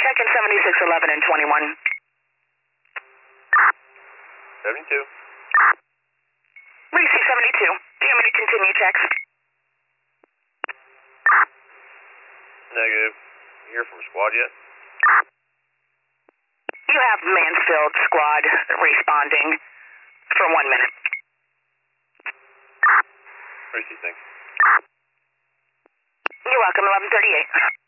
Check in 7611 and 21. 72. Reese 72. Do you want me to continue checks? Negative. You hear from squad yet? You have Mansfield squad responding for 1 minute. Reese, thanks. You're welcome, 1138.